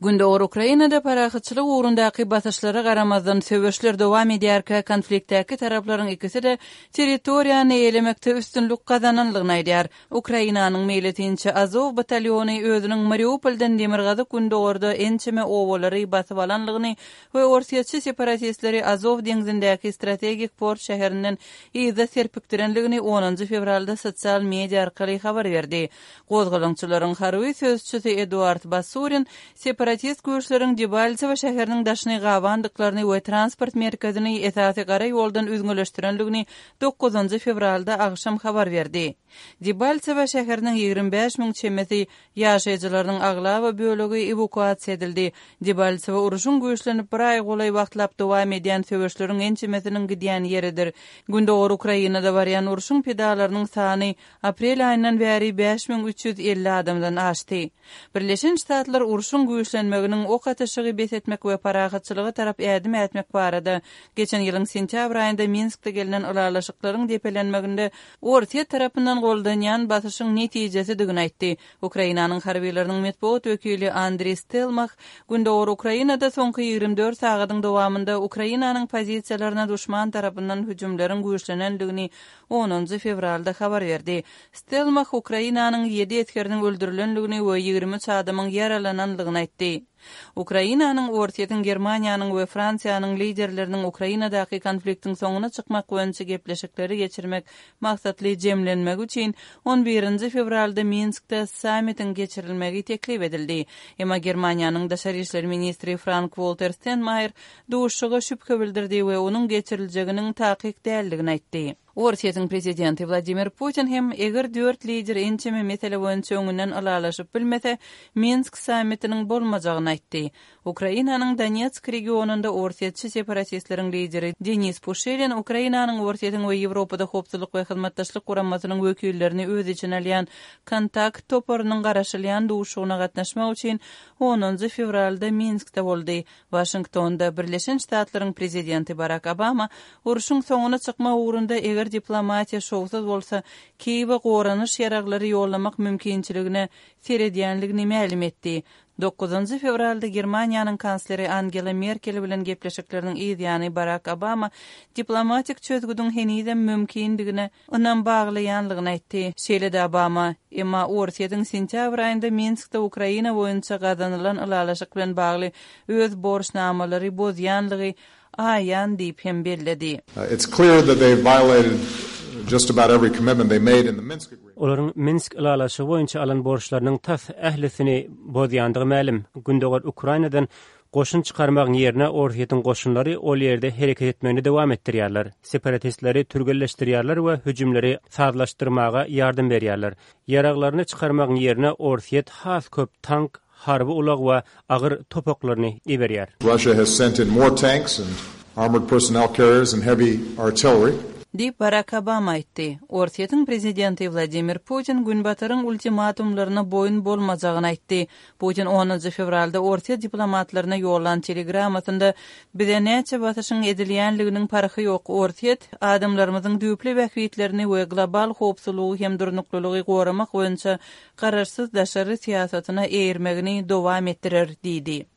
Gündogor Ukrainada paraxatçylyk uğrundaky basışlara garamazdan söwüşler dowam edýärkä konfliktdäki taraplaryň ikisi de territoriýany eýlemekde üstünlük gazananlygyny aýdýar. Ukrainanyň meýletinçe Azov batalyony özüniň Mariupoldan demirgazyk gündogorda ençeme owalary basyp alanlygyny we orsiýetçi separatistleri Azov deňizindäki strategik port şäherinden ýyza serpikdirenligini 10 fevralda sosial media arkaly habar berdi. Gozgalançylaryň harby sözçüsi Eduard Basurin separatist güýçleriň Debaltsevo şäheriniň daşyny gawandyklaryny we transport merkezini esasy gara ýoldan üzgünleşdirenligini 9 fevralda agşam habar berdi. Debaltsevo şäheriniň 25.000 çemesi ýaşaýjylarynyň aglawa bölegi evakuasiýa edildi. Debaltsevo uruşyň güýçlenip bir ay golay wagtlap dowam edýän söwüşleriň ençemesiniň gidýän ýeridir. Gündogor Ukrainada barýan uruşyň pedalarynyň sany aprel aýyndan bäri 5.350 adamdan aşdy. Birleşen Ştatlar uruşyň güýçlenmeginiň ok atyşygy besetmek we paraxatçylygy tarap ädim etmek barada geçen ýylyň sentýabr aýynda Minskde gelinen ulalaşyklaryň depelenmeginde Orsiýa tarapyndan goldanýan basyşyň netijesi digini aýtdy. Ukrainanyň harbiýleriniň medpuat wekili Andriy Stelmach gündogor Ukrainada soňky 24 sagatyň dowamında Ukrainanyň pozisiýalaryna duşman tarapyndan hüjümleriň güýçlenenligini 10 fevralda habar berdi. Stelmach Ukrainanyň 7 etkeriniň öldürilenligini we 23 adamyň yaralananlygyny aýtdy. Ukrainanyň Orsiýetiň Germaniýanyň we Fransiýanyň liderleriniň Ukrainadaky konfliktiň soňuna çykmak boýunça gepleşikleri geçirmek maksatly jemlenmek üçin 11 fevralda Minskde sammitin geçirilmegi teklip edildi. Emma Germaniýanyň daşary işler ministri Frank-Walter Steinmeier duşuga şüphe bildirdi we onuň geçiriljeginiň takyk däldigini aýtdy. Orsiýetiň prezidenti Vladimir Putin hem eger 4 lider ençeme mesele boýunça öňünden alalaşyp bilmese Minsk sammitiniň bolmajagyny aýtdy. Ukrainanyň Donetsk regionunda orsiýetçi separatistleriň lideri Denis Pushilin Ukrainanyň Orsiýetiň we Ýewropada hopçylyk we hyzmatdaşlyk guramasynyň wekillerini öz içine alýan kontakt toparynyň garaşylýan duşugyna gatnaşmak üçin 10 fevralda Minskde boldy. Washingtonda Birleşen Ştatlaryň prezidenti Barack Obama uruşyň soňuna çykma uğrunda eger diplomatiýa şowsuz bolsa Kiýewe goranyş ýaraglary ýollamak mümkinçiligine seredýänligini ma'lum etdi. 9 fevralda Germaniýanyň kansleri Angela Merkel bilen gepleşikleriniň ýygyany Barack Obama diplomatik çözgüdüň henüzem mümkindigine onan baglaýanlygyny aýtdy. Şeýle Obama emma Orsiýetiň sentýabr aýynda Minskde Ukraina boýunça gazanylan ulalaşyk bilen bagly öz borçnamalary bozýanlygy aýan diýip hem bellädi. It's clear that they violated just about every commitment they made in the Minsk agreement. Olaryň Minsk ulalaşy boýunça alan borçlarynyň tas ählisini bozýandygy ma'lum. Gündogor Ukrainadan goşun çykarmak ýerine Orsiýetiň goşunlary ol ýerde hereket etmegini dowam etdirýärler. Separatistleri türgelleşdirýärler we hüjümleri sazlaşdyrmaga ýardym berýärler. Ýaraglaryny çykarmak ýerine Orsiýet has köp tank, harby ulag we agyr topaklaryny iberýär. Russia has sent in more tanks and armored personnel carriers and heavy artillery. Diýip Barack Obama aýtdy. Orsiýetiň prezidenti Vladimir Putin günbataryň ultimatumlaryna boyun bolmajagyny aýtdy. Putin 10 fevralda Orsiýa diplomatlaryna ýollan telegrammasynda bize näçe basyşyň edilýänliginiň parahy ýok. Orsiýet adamlarymyzyň düýpli wäkiitlerini we global howpsuzlygy hem durnuklylygy goramak boýunça kararsyz daşary siýasatyna eýermegini dowam etdirer diýdi.